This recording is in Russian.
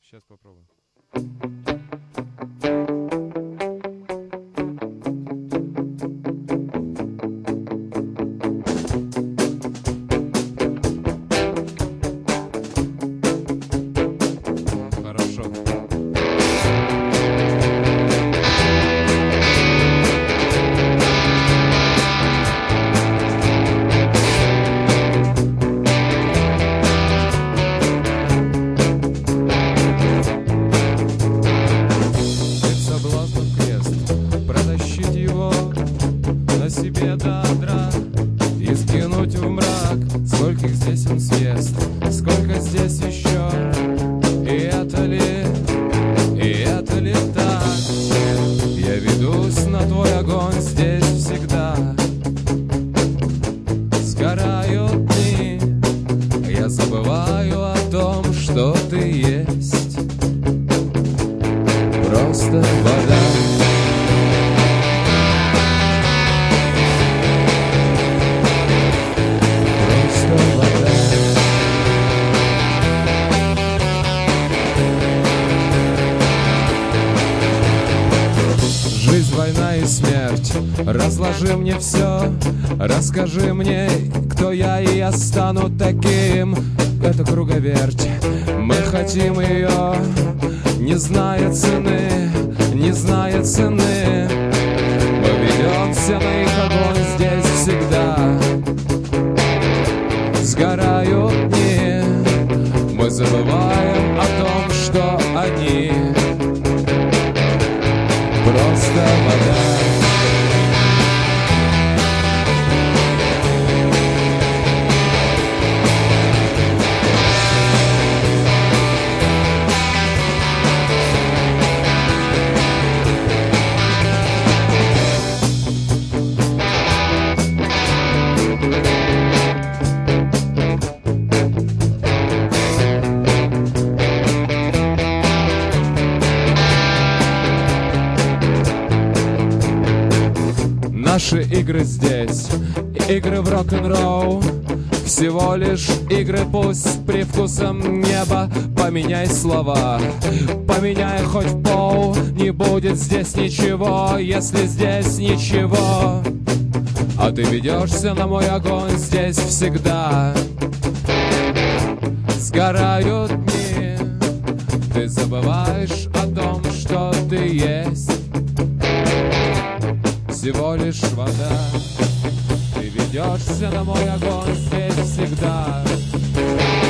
Сейчас попробуем. Хорошо. На себе до одра и скинуть в мрак, скольких здесь он съест, сколько здесь еще. И это ли так? Я ведусь на твой огонь здесь всегда. Сгорают дни, я забываю о том, что ты есть. Просто вода. Жизнь, война и смерть, разложи мне все, расскажи мне, кто я, и я стану таким. Это круговерть, мы хотим ее, не зная цены, не зная цены. Мы ведемся на их огонь здесь всегда. Сгорают дни, мы забываем о том, что они просто вода. Наши игры здесь, игры в рок-н-ролл, всего лишь игры, пусть с привкусом неба. Поменяй слова, поменяй хоть пол, не будет здесь ничего, если здесь ничего. А ты ведешься на мой огонь здесь всегда. Сгорают дни, ты забываешь о том, что ты есть. Всего лишь вода. Ты ведешься на мой огонь здесь всегда.